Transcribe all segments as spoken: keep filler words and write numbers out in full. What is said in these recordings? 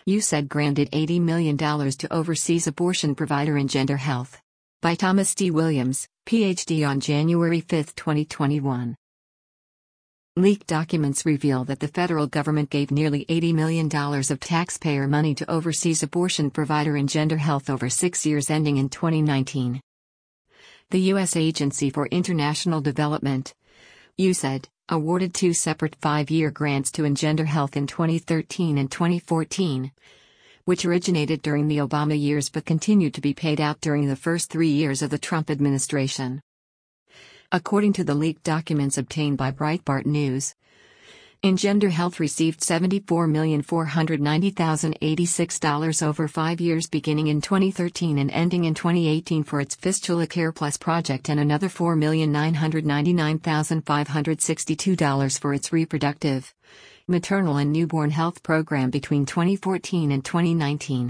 U S A I D granted eighty million dollars to overseas abortion provider Engender Health. By Thomas D. Williams, P H D on January fifth, twenty twenty-one. Leaked documents reveal that the federal government gave nearly eighty million dollars of taxpayer money to overseas abortion provider Engender Health over six years ending in twenty nineteen. The U S Agency for International Development, U S A I D, awarded two separate five-year grants to Engender Health in twenty thirteen and twenty fourteen, which originated during the Obama years but continued to be paid out during the first three years of the Trump administration. According to the leaked documents obtained by Breitbart News, Engender Health received seventy-four million four hundred ninety thousand eighty-six dollars over five years beginning in twenty thirteen and ending in twenty eighteen for its Fistula Care Plus project and another four million nine hundred ninety-nine thousand five hundred sixty-two dollars for its reproductive, maternal and newborn health program between twenty fourteen and twenty nineteen.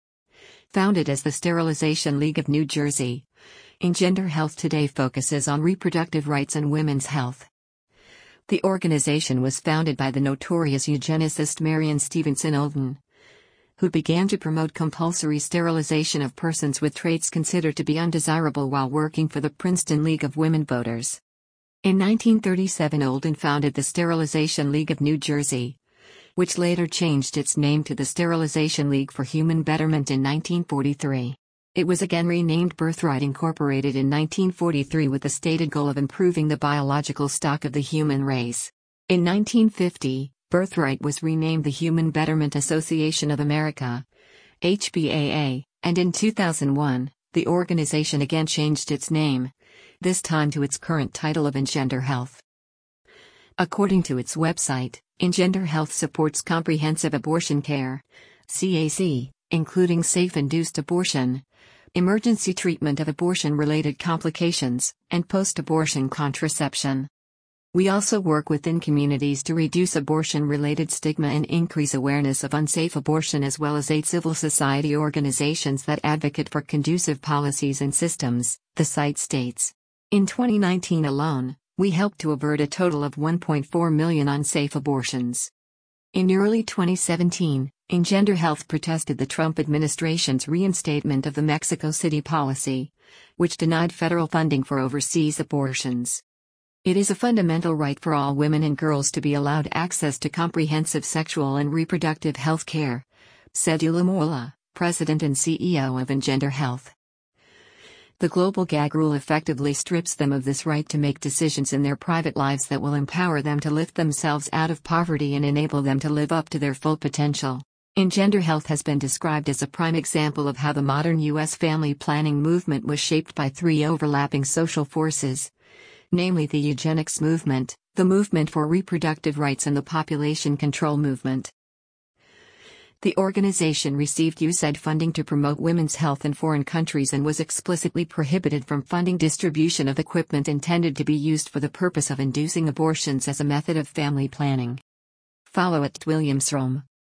Founded as the Sterilization League of New Jersey, Engender Health today focuses on reproductive rights and women's health. The organization was founded by the notorious eugenicist Marion Stevenson Olden, who began to promote compulsory sterilization of persons with traits considered to be undesirable while working for the Princeton League of Women Voters. In nineteen thirty-seven, Olden founded the Sterilization League of New Jersey, which later changed its name to the Sterilization League for Human Betterment in nineteen forty-three. It was again renamed Birthright Incorporated in nineteen forty-three with the stated goal of improving the biological stock of the human race. In nineteen fifty, Birthright was renamed the Human Betterment Association of America, H B A A, and in two thousand one, the organization again changed its name, this time to its current title of Engender Health. According to its website, Engender Health supports comprehensive abortion care, C A C, including safe-induced abortion, emergency treatment of abortion-related complications, and post-abortion contraception. We also work within communities to reduce abortion-related stigma and increase awareness of unsafe abortion, as well as aid civil society organizations that advocate for conducive policies and systems, the site states. In twenty nineteen alone, we helped to avert a total of one point four million unsafe abortions. In early twenty seventeen, Engender Health protested the Trump administration's reinstatement of the Mexico City policy, which denied federal funding for overseas abortions. It is a fundamental right for all women and girls to be allowed access to comprehensive sexual and reproductive health care, said Eula Mola, president and C E O of Engender Health. The global gag rule effectively strips them of this right to make decisions in their private lives that will empower them to lift themselves out of poverty and enable them to live up to their full potential. Engender Health has been described as a prime example of how the modern U S family planning movement was shaped by three overlapping social forces, namely the eugenics movement, the movement for reproductive rights, and the population control movement. The organization received U S A I D funding to promote women's health in foreign countries and was explicitly prohibited from funding distribution of equipment intended to be used for the purpose of inducing abortions as a method of family planning. Follow at Williamsrom.